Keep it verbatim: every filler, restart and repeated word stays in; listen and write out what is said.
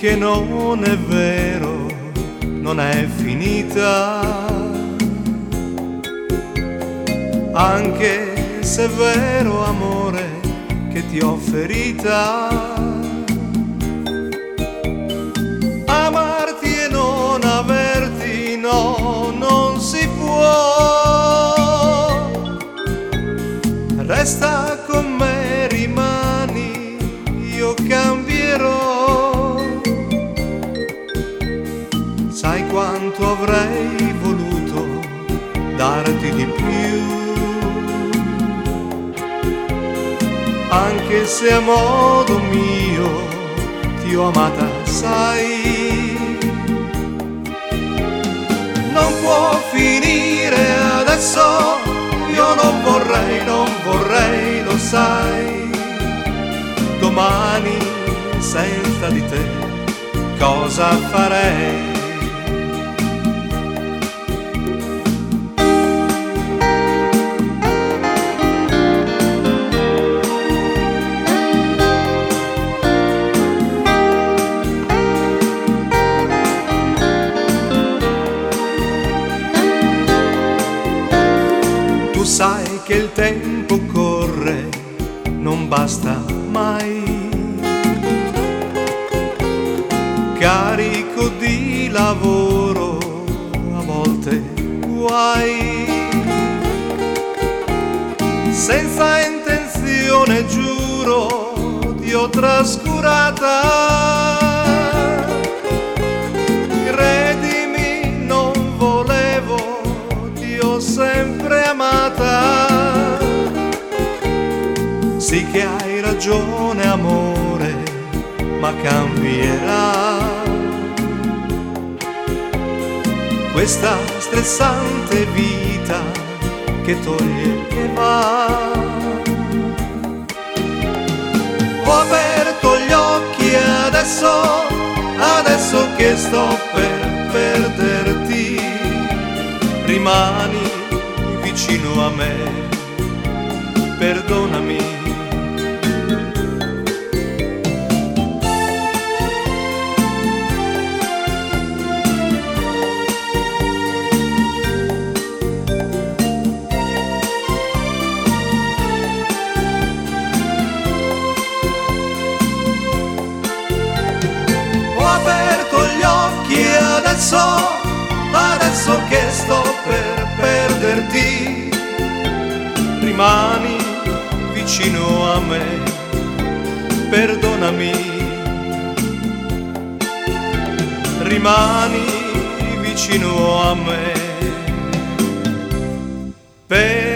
che non è vero, non è finita. Anche se è vero, amore, che ti ho ferita. Amarti e non averti, no, non si può. Resta con me, rimani, io cambierò. Sai quanto avrei voluto darti di più, anche se a modo mio ti ho amata, sai. Non può finire adesso, io non vorrei, non vorrei, lo sai. Domani senza di te cosa farei? Tu sai che il tempo corre, non basta mai. Carico di lavoro, a volte guai. Senza intenzione, giuro, ti ho trascurata. Credimi, non volevo, ti ho sempre amata. Sì che hai ragione, amore, ma cambierà. Questa stressante vita che toglie e va. Ho aperto gli occhi adesso, adesso che sto per perderti. Rimani vicino a me, perdonami. Ho aperto gli occhi adesso, adesso che sto per perderti. Rimani vicino a me, perdonami. Rimani vicino a me, perdonami.